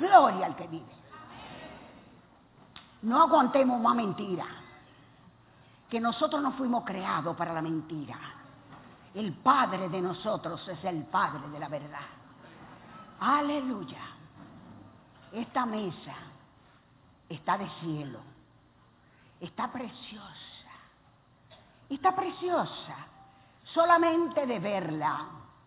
Gloria al que vive. No aguantemos más mentira. Que nosotros no fuimos creados para la mentira. El Padre de nosotros es el Padre de la verdad. Aleluya. Esta mesa está de cielo. Está preciosa. Está preciosa. Solamente de verla.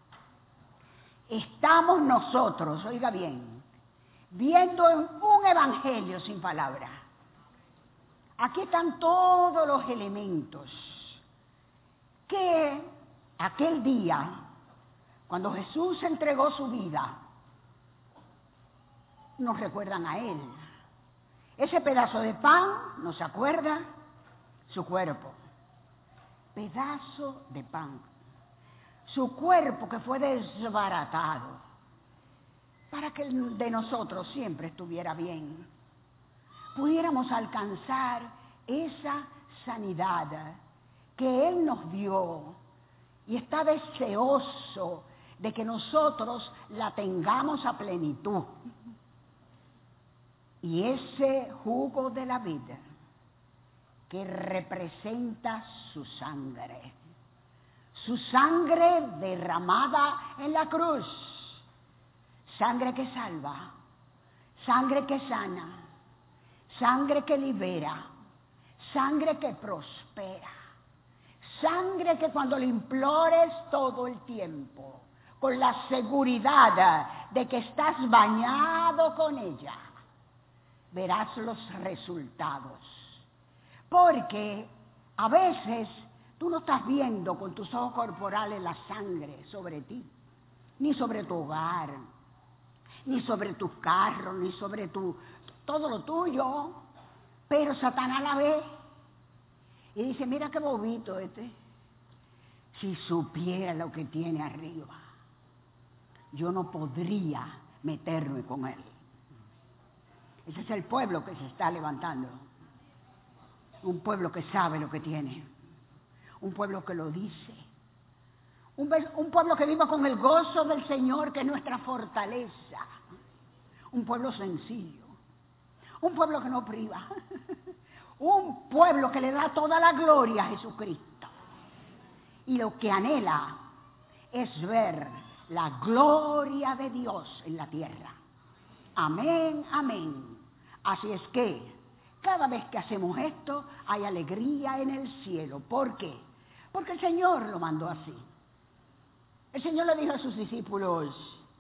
Estamos nosotros, oiga bien, viendo un evangelio sin palabras. Aquí están todos los elementos que aquel día, cuando Jesús entregó su vida, nos recuerdan a Él. Ese pedazo de pan, ¿no se acuerda? Su cuerpo. Pedazo de pan. Su cuerpo que fue desbaratado para que el de nosotros siempre estuviera bien. Pudiéramos alcanzar esa sanidad que Él nos dio y está deseoso de que nosotros la tengamos a plenitud. Y ese jugo de la vida que representa su sangre derramada en la cruz, sangre que salva, sangre que sana, sangre que libera, sangre que prospera, sangre que cuando le implores todo el tiempo, con la seguridad de que estás bañado con ella, verás los resultados. Porque a veces tú no estás viendo con tus ojos corporales la sangre sobre ti, ni sobre tu hogar, ni sobre tus carros, ni sobre todo lo tuyo. Pero Satanás la ve y dice, mira qué bobito este. Si supiera lo que tiene arriba, yo no podría meterme con él. Ese es el pueblo que se está levantando. Un pueblo que sabe lo que tiene. Un pueblo que lo dice. Un pueblo que viva con el gozo del Señor, que es nuestra fortaleza. Un pueblo sencillo. Un pueblo que no priva. Un pueblo que le da toda la gloria a Jesucristo. Y lo que anhela es ver la gloria de Dios en la tierra. Amén, amén. Así es que cada vez que hacemos esto hay alegría en el cielo. ¿Por qué? Porque el Señor lo mandó así. El Señor le dijo a sus discípulos,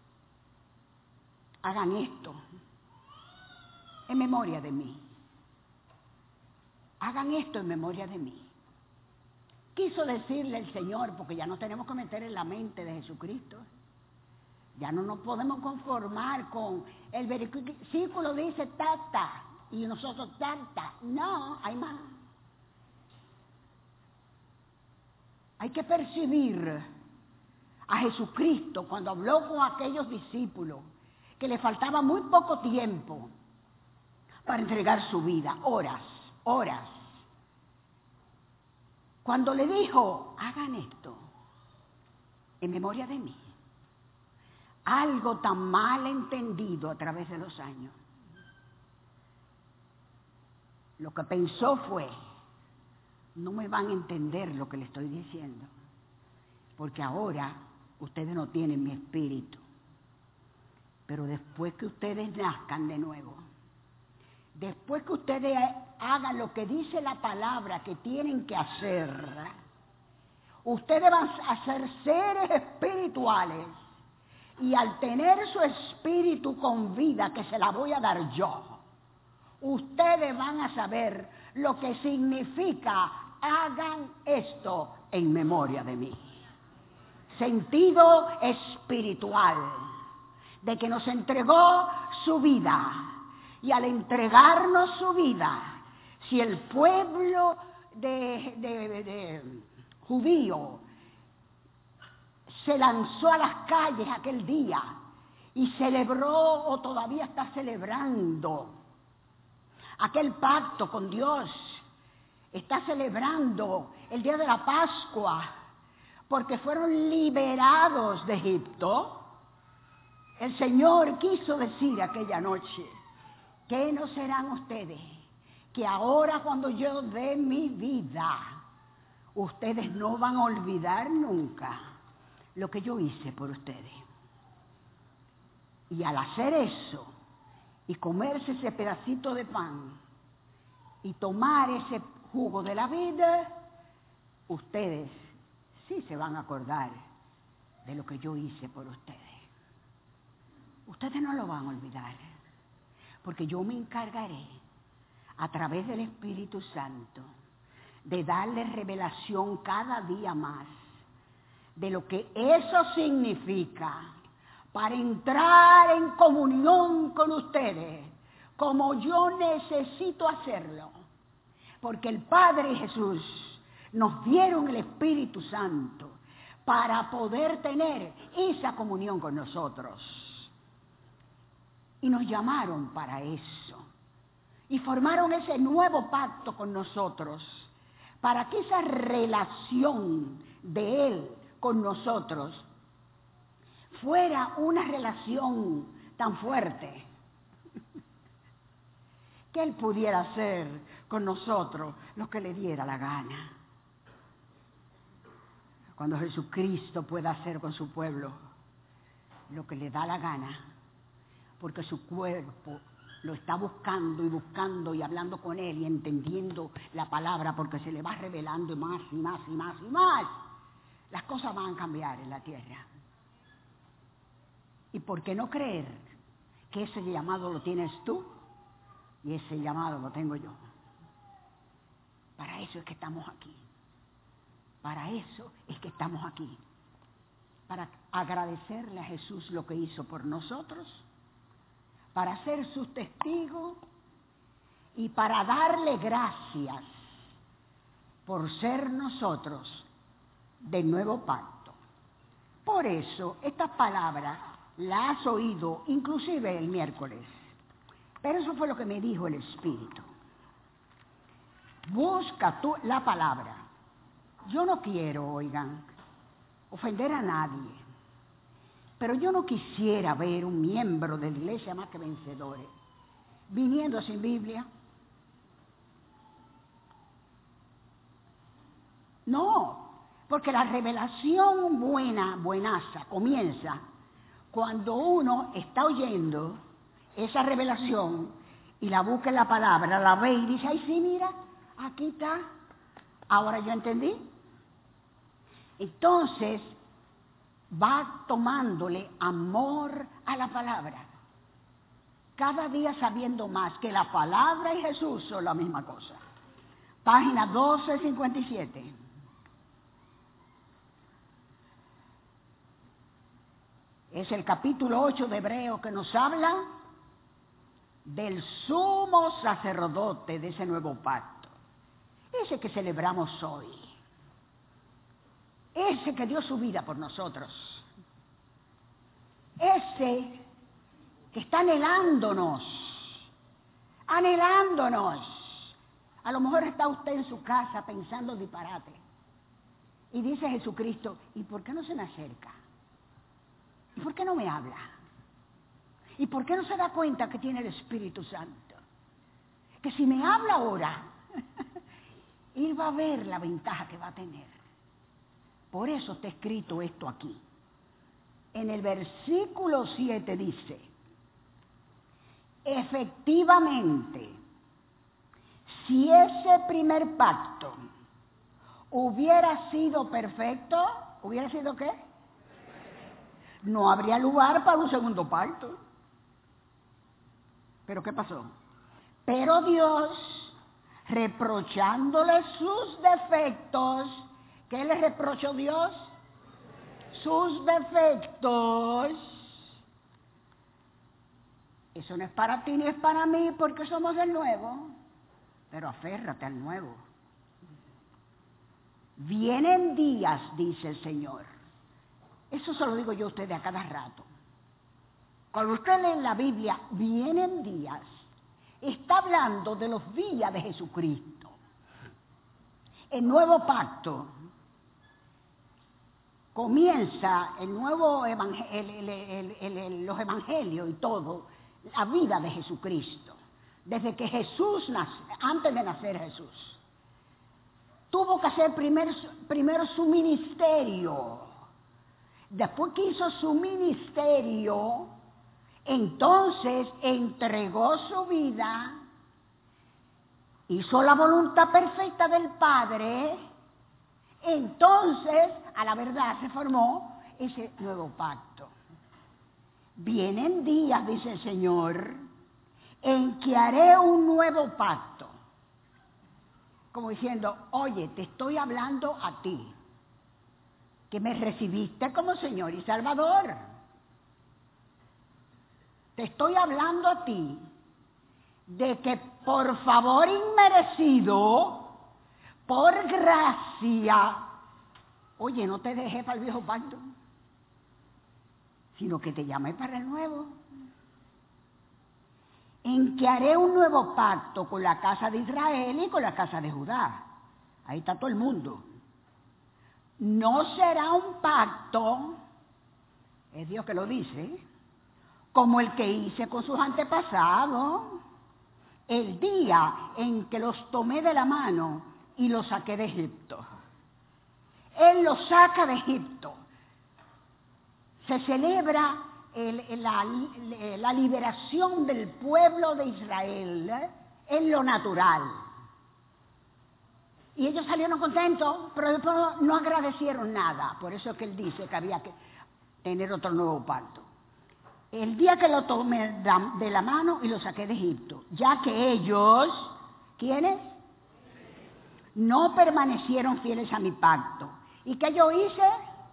hagan esto en memoria de mí. Hagan esto en memoria de mí. Quiso decirle el Señor, porque ya no tenemos que meter en la mente de Jesucristo. Ya no nos podemos conformar con el versículo dice tata y nosotros tanta. No, hay más. Hay que percibir a Jesucristo cuando habló con aquellos discípulos que le faltaba muy poco tiempo para entregar su vida, horas. Cuando le dijo, hagan esto en memoria de mí. Algo tan mal entendido a través de los años. Lo que pensó fue, no me van a entender lo que le estoy diciendo, porque ahora ustedes no tienen mi espíritu. Pero después que ustedes nazcan de nuevo, después que ustedes hagan lo que dice la palabra que tienen que hacer, ustedes van a ser seres espirituales. Y al tener su espíritu con vida, que se la voy a dar yo, ustedes van a saber lo que significa, hagan esto en memoria de mí. Sentido espiritual, de que nos entregó su vida. Y al entregarnos su vida, si el pueblo judío se lanzó a las calles aquel día y celebró o todavía está celebrando aquel pacto con Dios, está celebrando el día de la Pascua porque fueron liberados de Egipto. el Señor quiso decir aquella noche, ¿qué no serán ustedes? Que ahora cuando yo dé mi vida, ustedes no van a olvidar nunca lo que yo hice por ustedes. Y al hacer eso, y comerse ese pedacito de pan, y tomar ese jugo de la vida, ustedes sí se van a acordar de lo que yo hice por ustedes. Ustedes no lo van a olvidar, porque yo me encargaré, a través del Espíritu Santo, de darles revelación cada día más de lo que eso significa para entrar en comunión con ustedes, como yo necesito hacerlo. Porque el Padre y Jesús nos dieron el Espíritu Santo para poder tener esa comunión con nosotros. Y nos llamaron para eso. Y formaron ese nuevo pacto con nosotros, para que esa relación de Él con nosotros fuera una relación tan fuerte que Él pudiera hacer con nosotros lo que le diera la gana. Cuando Jesucristo pueda hacer con su pueblo lo que le da la gana, porque su cuerpo lo está buscando y hablando con Él y entendiendo la palabra, porque se le va revelando más y más y más y más. Las cosas van a cambiar en la tierra. ¿Y por qué no creer que ese llamado lo tienes tú y ese llamado lo tengo yo? Para eso es que estamos aquí. Para eso es que estamos aquí. Para agradecerle a Jesús lo que hizo por nosotros, para ser sus testigos y para darle gracias por ser nosotros del nuevo pacto. Por eso, esta palabra la has oído inclusive el miércoles. Pero eso fue lo que me dijo el Espíritu. Busca tú la palabra. Yo no quiero, oigan, ofender a nadie. Pero yo no quisiera ver un miembro de la iglesia Más que Vencedores viniendo sin Biblia. No, porque la revelación buenaza, comienza cuando uno está oyendo esa revelación y la busca en la palabra, la ve y dice, ay sí, mira, aquí está, ahora yo entendí. Entonces va tomándole amor a la palabra, cada día sabiendo más que la palabra y Jesús son la misma cosa. Página 1257. Es el capítulo 8 de Hebreos que nos habla del sumo sacerdote de ese nuevo pacto. Ese que celebramos hoy. Ese que dio su vida por nosotros. Ese que está anhelándonos. Anhelándonos. A lo mejor está usted en su casa pensando disparate. Y dice Jesucristo, ¿y por qué no se me acerca? ¿Y por qué no me habla? ¿Y por qué no se da cuenta que tiene el Espíritu Santo? Que si me habla ahora, Él va a ver la ventaja que va a tener. Por eso está escrito esto aquí. En el versículo 7 dice, efectivamente, si ese primer pacto hubiera sido perfecto, ¿hubiera sido qué? No habría lugar para un segundo pacto. ¿Pero qué pasó? Pero Dios, reprochándole sus defectos, ¿qué le reprochó Dios? Sus defectos. Eso no es para ti ni es para mí porque somos del nuevo, pero aférrate al nuevo. Vienen días, dice el Señor. Eso se lo digo yo a ustedes a cada rato. Cuando usted lee en la Biblia, vienen días, está hablando de los días de Jesucristo. El nuevo pacto comienza el nuevo los evangelios y todo, la vida de Jesucristo. Desde que Jesús nace, antes de nacer Jesús, tuvo que hacer primero su ministerio. Después que hizo su ministerio, entonces entregó su vida, hizo la voluntad perfecta del Padre. Entonces, a la verdad, se formó ese nuevo pacto. Vienen días, dice el Señor, en que haré un nuevo pacto. Como diciendo, oye, te estoy hablando a ti, que me recibiste como Señor y Salvador. Te estoy hablando a ti de que por favor inmerecido, por gracia, oye, no te dejé para el viejo pacto, sino que te llamé para el nuevo. En que haré un nuevo pacto con la casa de Israel y con la casa de Judá. Ahí está todo el mundo. No será un pacto, es Dios que lo dice, como el que hice con sus antepasados, el día en que los tomé de la mano y los saqué de Egipto. Él los saca de Egipto. Se celebra la liberación del pueblo de Israel en lo natural. Y ellos salieron contentos, pero después no agradecieron nada. Por eso es que él dice que había que tener otro nuevo pacto. El día que lo tomé de la mano y lo saqué de Egipto, ya que ellos, ¿quiénes? No permanecieron fieles a mi pacto. ¿Y qué yo hice?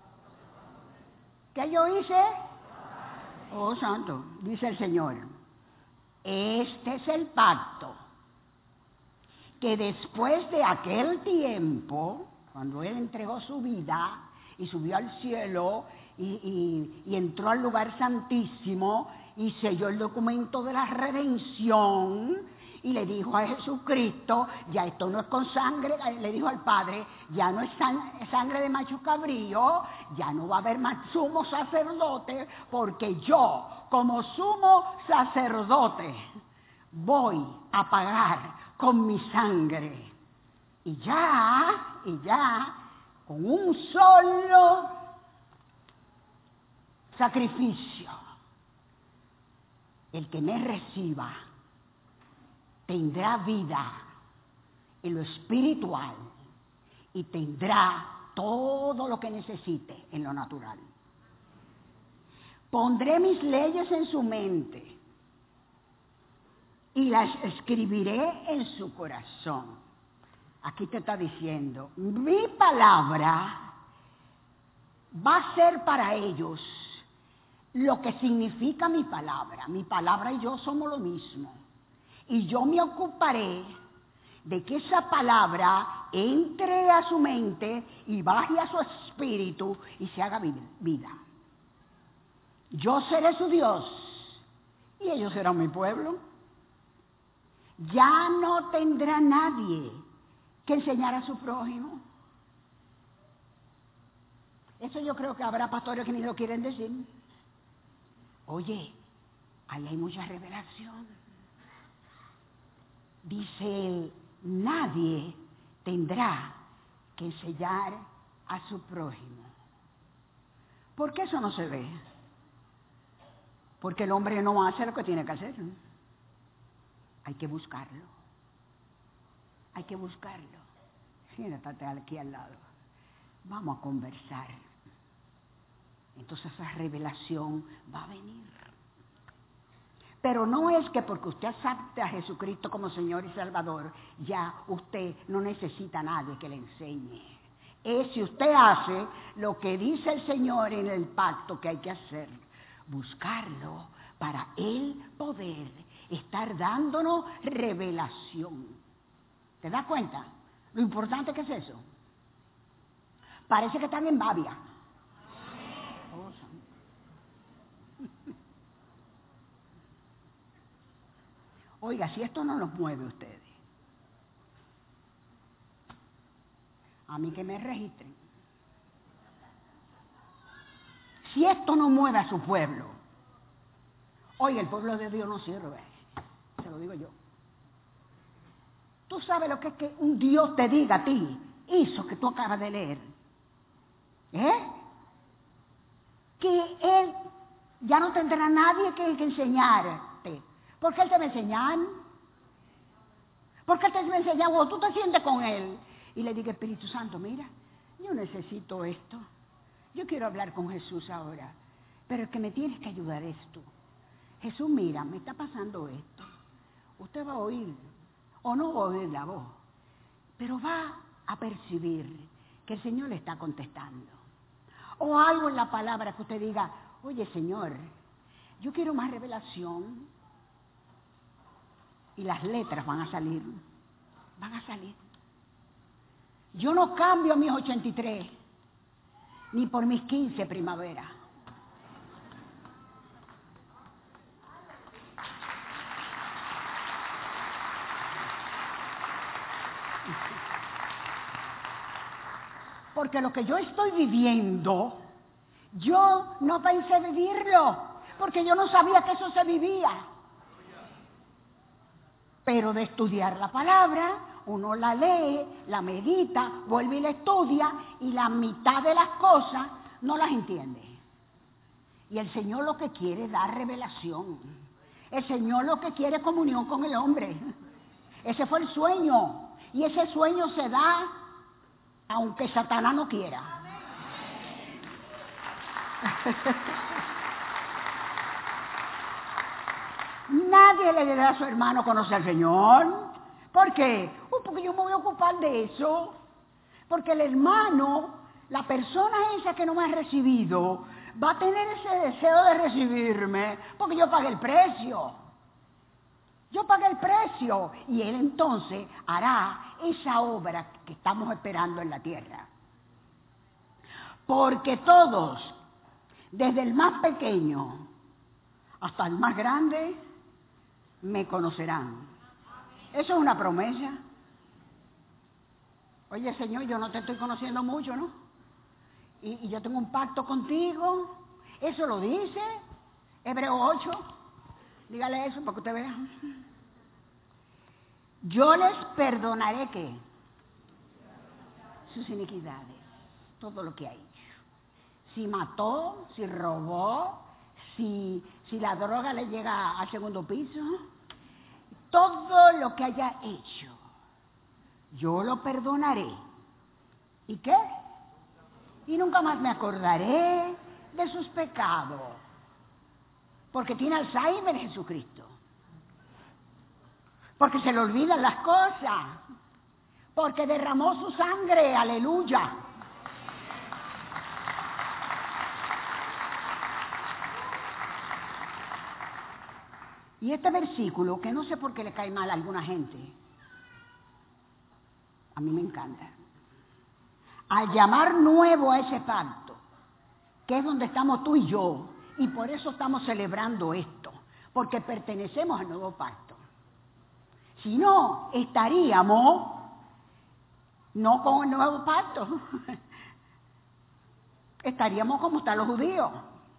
¿Qué yo hice? Oh, santo, dice el Señor. Este es el pacto que después de aquel tiempo, cuando Él entregó su vida y subió al cielo y entró al lugar santísimo y selló el documento de la redención y le dijo a Jesucristo, ya esto no es con sangre, le dijo al Padre, ya no es sangre de macho cabrío, ya no va a haber más sumo sacerdote, porque yo, como sumo sacerdote, voy a pagar con mi sangre. Y ya, con un solo sacrificio, el que me reciba tendrá vida en lo espiritual y tendrá todo lo que necesite en lo natural. Pondré mis leyes en su mente y las escribiré en su corazón. Aquí te está diciendo, mi palabra va a ser para ellos lo que significa mi palabra. Mi palabra y yo somos lo mismo. Y yo me ocuparé de que esa palabra entre a su mente y baje a su espíritu y se haga vida. Yo seré su Dios y ellos serán mi pueblo. Ya no tendrá nadie que enseñar a su prójimo. Eso yo creo que habrá pastores que ni lo quieren decir. Oye, ahí hay mucha revelación. Dice él, nadie tendrá que enseñar a su prójimo. ¿Por qué eso no se ve? Porque el hombre no hace lo que tiene que hacer. Hay que buscarlo. Hay que buscarlo. Siéntate aquí al lado. Vamos a conversar. Entonces esa revelación va a venir. Pero no es que porque usted acepte a Jesucristo como Señor y Salvador, ya usted no necesita a nadie que le enseñe. Es si usted hace lo que dice el Señor en el pacto que hay que hacer, buscarlo para Él poder estar dándonos revelación. ¿Te das cuenta? Lo importante que es eso. Parece que están en babia. Oh, oiga, si esto no los mueve a ustedes, a mí que me registren. Si esto no mueve a su pueblo, hoy el pueblo de Dios no sirve, se lo digo yo. Tú sabes lo que es que un Dios te diga a ti, eso que tú acabas de leer, que Él ya no tendrá nadie que enseñarte, porque Él te va a enseñar, porque Él te va a enseñar, o tú te sientes con Él, y le diga, Espíritu Santo, mira, yo necesito esto, yo quiero hablar con Jesús ahora, pero el que me tienes que ayudar es tú. Jesús, mira, me está pasando esto, usted va a oír, o no va a oír la voz, pero va a percibir que el Señor le está contestando. O algo en la palabra que usted diga, oye Señor, yo quiero más revelación. Y las letras van a salir. Yo no cambio mis 83, ni por mis 15 primaveras. Porque lo que yo estoy viviendo, yo no pensé vivirlo, porque yo no sabía que eso se vivía. Pero de estudiar la palabra, uno la lee, la medita, vuelve y la estudia, y la mitad de las cosas no las entiende. Y el Señor lo que quiere es dar revelación. El Señor lo que quiere es comunión con el hombre. Ese fue el sueño, y ese sueño se da aunque Satanás no quiera. Nadie le dirá a su hermano conocer al Señor. ¿Por qué? Porque yo me voy a ocupar de eso. Porque el hermano, la persona esa que no me ha recibido, va a tener ese deseo de recibirme, porque yo pagué el precio. Yo pagué el precio, y Él entonces hará esa obra que estamos esperando en la tierra. Porque todos, desde el más pequeño hasta el más grande, me conocerán. Eso es una promesa. Oye, Señor, yo no te estoy conociendo mucho, ¿no? Y yo tengo un pacto contigo. Eso lo dice Hebreos 8. Dígale eso para que usted vea. Yo les perdonaré, ¿qué? Sus iniquidades, todo lo que ha hecho. Si mató, si robó, si la droga le llega al segundo piso, todo lo que haya hecho, yo lo perdonaré. ¿Y qué? Y nunca más me acordaré de sus pecados. Porque tiene Alzheimer Jesucristo. Porque se le olvidan las cosas. Porque derramó su sangre, aleluya. Y este versículo, que no sé por qué le cae mal a alguna gente, a mí me encanta. Al llamar nuevo a ese pacto, que es donde estamos tú y yo, y por eso estamos celebrando esto, porque pertenecemos al nuevo pacto. Si no, estaríamos no con el nuevo pacto, estaríamos como están los judíos.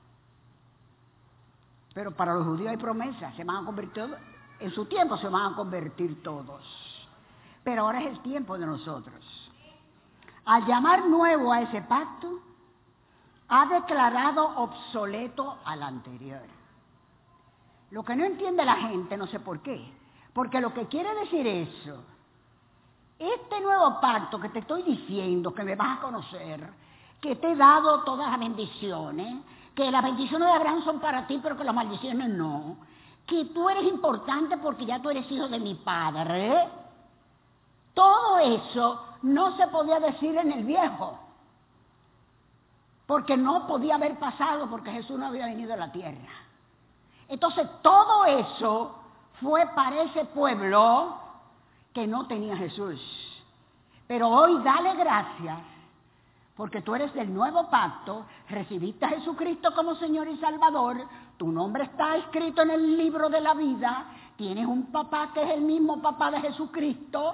Pero para los judíos hay promesas, se van a convertir, en su tiempo se van a convertir todos. Pero ahora es el tiempo de nosotros. Al llamar nuevo a ese pacto, ha declarado obsoleto al anterior. Lo que no entiende la gente, no sé por qué, porque lo que quiere decir eso, este nuevo pacto que te estoy diciendo, que me vas a conocer, que te he dado todas las bendiciones, que las bendiciones de Abraham son para ti, pero que las maldiciones no, que tú eres importante porque ya tú eres hijo de mi padre, todo eso no se podía decir en el viejo, porque no podía haber pasado, porque Jesús no había venido a la tierra. Entonces todo eso fue para ese pueblo que no tenía Jesús. Pero hoy dale gracias, porque tú eres del nuevo pacto, recibiste a Jesucristo como Señor y Salvador, tu nombre está escrito en el libro de la vida, tienes un papá que es el mismo papá de Jesucristo.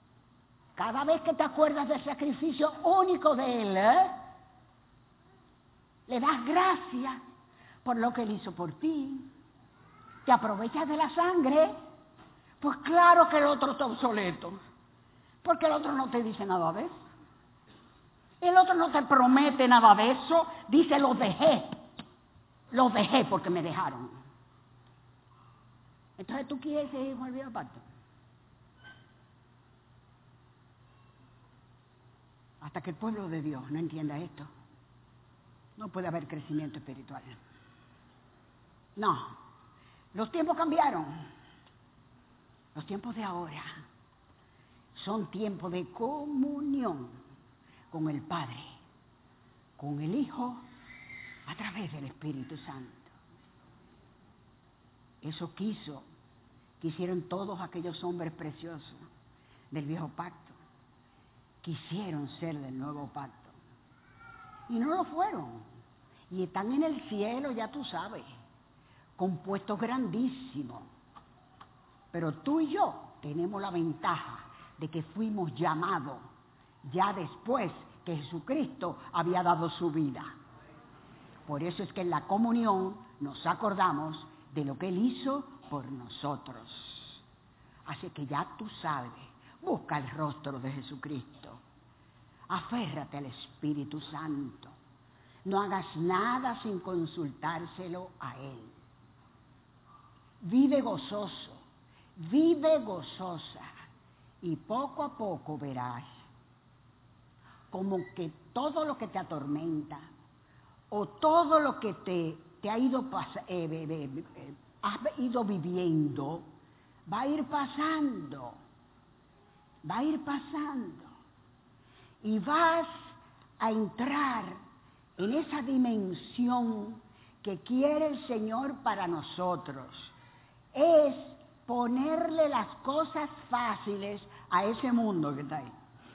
Cada vez que te acuerdas del sacrificio único de Él, Le das gracias por lo que Él hizo por ti. Te aprovechas de la sangre. Pues claro que el otro está obsoleto. Porque el otro no te dice nada de eso. El otro no te promete nada de eso. Dice, los dejé. Los dejé porque me dejaron. Entonces, ¿tú quieres seguir con el viejo pacto? Hasta que el pueblo de Dios no entienda esto, no puede haber crecimiento espiritual. No. Los tiempos cambiaron. Los tiempos de ahora son tiempos de comunión con el Padre, con el Hijo, a través del Espíritu Santo. Eso quisieron todos aquellos hombres preciosos del viejo pacto. Quisieron ser del nuevo pacto. Y no lo fueron. Y están en el cielo, ya tú sabes, con puestos grandísimos. Pero tú y yo tenemos la ventaja de que fuimos llamados ya después que Jesucristo había dado su vida. Por eso es que en la comunión nos acordamos de lo que Él hizo por nosotros. Así que ya tú sabes, busca el rostro de Jesucristo. Aférrate al Espíritu Santo. No hagas nada sin consultárselo a Él. Vive gozoso, vive gozosa. Y poco a poco verás como que todo lo que te atormenta o todo lo que te ha ido has ido viviendo, va a ir pasando. Va a ir pasando. Y vas a entrar en esa dimensión que quiere el Señor para nosotros. Es ponerle las cosas fáciles a ese mundo que está ahí.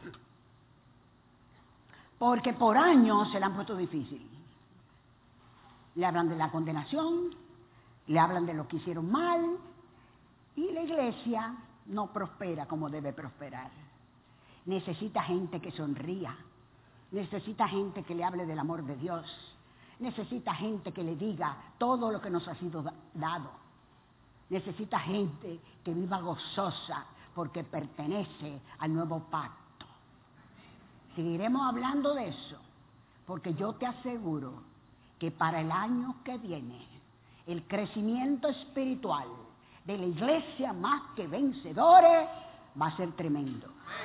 Porque por años se le han puesto difícil. Le hablan de la condenación, le hablan de lo que hicieron mal, y la iglesia no prospera como debe prosperar. Necesita gente que sonría, necesita gente que le hable del amor de Dios, necesita gente que le diga todo lo que nos ha sido dado, necesita gente que viva gozosa porque pertenece al nuevo pacto. Seguiremos hablando de eso, porque yo te aseguro que para el año que viene el crecimiento espiritual de la iglesia más que vencedores va a ser tremendo.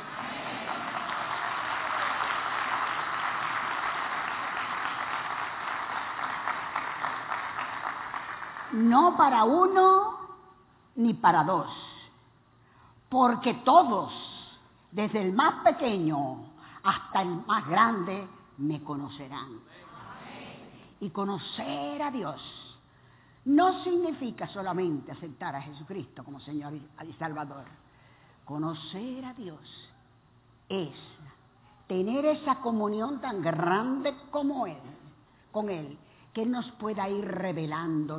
No para uno ni para dos, porque todos, desde el más pequeño hasta el más grande, me conocerán. Y conocer a Dios no significa solamente aceptar a Jesucristo como Señor y Salvador. Conocer a Dios es tener esa comunión tan grande como Él, con Él, que Él nos pueda ir revelando,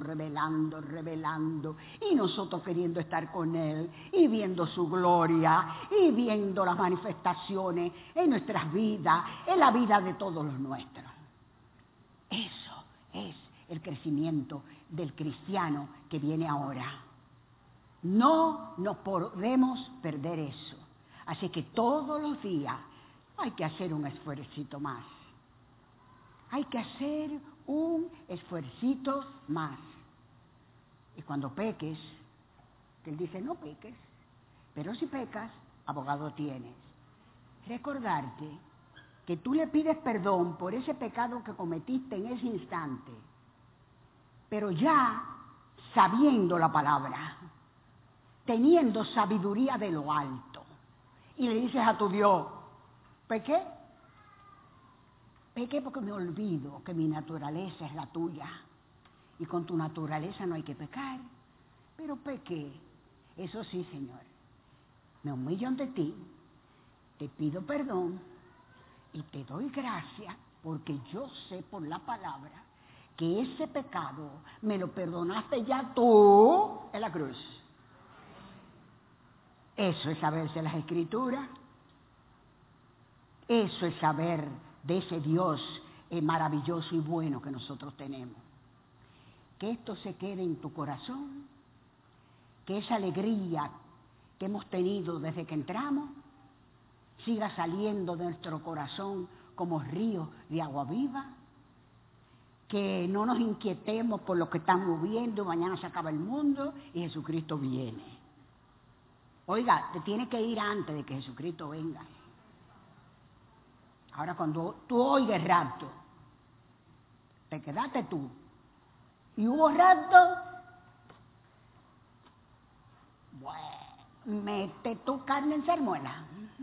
y nosotros queriendo estar con Él, y viendo su gloria, y viendo las manifestaciones en nuestras vidas, en la vida de todos los nuestros. Eso es el crecimiento del cristiano que viene ahora. No nos podemos perder eso. Así que todos los días hay que hacer un esfuercito más. Hay que hacer un esfuercito más. Y cuando peques, que Él dice no peques, pero si pecas, abogado tienes. Recordarte que tú le pides perdón por ese pecado que cometiste en ese instante, pero ya sabiendo la palabra, teniendo sabiduría de lo alto, y le dices a tu Dios, pequé porque me olvido que mi naturaleza es la tuya, y con tu naturaleza no hay que pecar, pero pequé, eso sí, Señor, me humillo ante ti, te pido perdón, y te doy gracias porque yo sé por la palabra que ese pecado me lo perdonaste ya tú en la cruz. Eso es saberse las Escrituras. Eso es saber de ese Dios maravilloso y bueno que nosotros tenemos. Que esto se quede en tu corazón, que esa alegría que hemos tenido desde que entramos siga saliendo de nuestro corazón como ríos de agua viva, que no nos inquietemos por lo que estamos viendo, mañana se acaba el mundo y Jesucristo viene. Oiga, te tienes que ir antes de que Jesucristo venga. Ahora cuando tú oigas rapto, te quedaste tú. Y hubo rapto, bueno, mete tu carne en salmuera.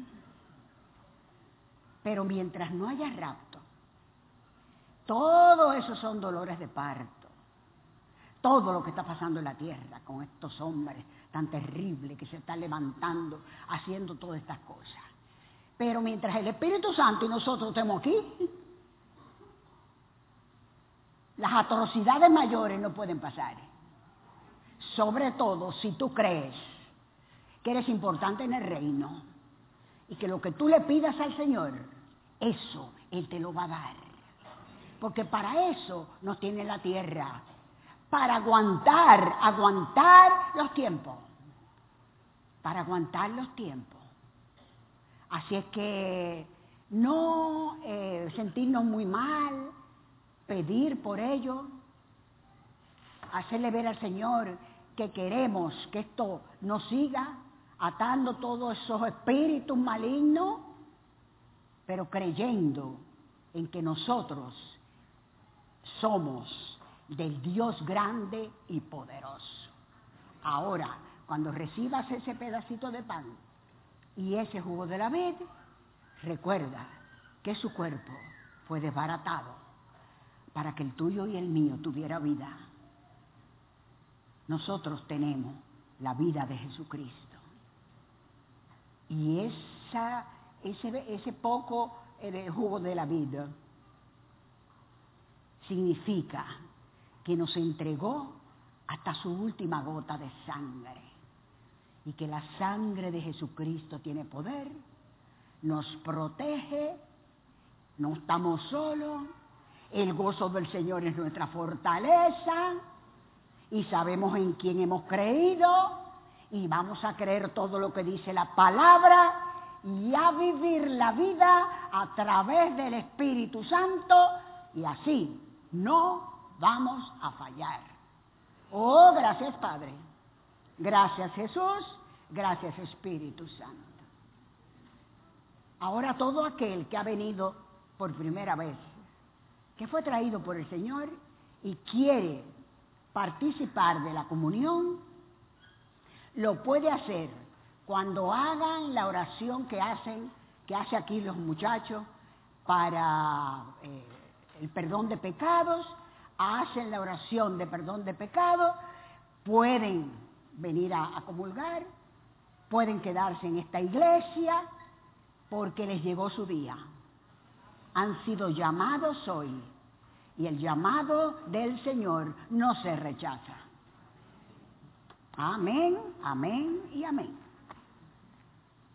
Pero mientras no haya rapto, todo eso son dolores de parto. Todo lo que está pasando en la tierra con estos hombres tan terribles que se están levantando, haciendo todas estas cosas. Pero mientras el Espíritu Santo y nosotros estemos aquí, las atrocidades mayores no pueden pasar. Sobre todo si tú crees que eres importante en el reino y que lo que tú le pidas al Señor, eso Él te lo va a dar. Porque para eso nos tiene la tierra, para aguantar los tiempos. Para aguantar los tiempos. Así es que no sentirnos muy mal, pedir por ello, hacerle ver al Señor que queremos que esto no siga atando todos esos espíritus malignos, pero creyendo en que nosotros somos del Dios grande y poderoso. Ahora, cuando recibas ese pedacito de pan y ese jugo de la vid, recuerda que su cuerpo fue desbaratado para que el tuyo y el mío tuviera vida. Nosotros tenemos la vida de Jesucristo. Y ese poco de jugo de la vida significa que nos entregó hasta su última gota de sangre. Y que la sangre de Jesucristo tiene poder, nos protege, no estamos solos, el gozo del Señor es nuestra fortaleza, y sabemos en quién hemos creído, y vamos a creer todo lo que dice la palabra, y a vivir la vida a través del Espíritu Santo, y así no vamos a fallar. Oh, gracias Padre, gracias Jesús, gracias Espíritu Santo. Ahora todo aquel que ha venido por primera vez, que fue traído por el Señor y quiere participar de la comunión, lo puede hacer cuando hagan la oración que hace aquí los muchachos para el perdón de pecados, hacen la oración de perdón de pecados, pueden venir a comulgar, pueden quedarse en esta iglesia porque les llegó su día. Han sido llamados hoy y el llamado del Señor no se rechaza. Amén, amén y amén.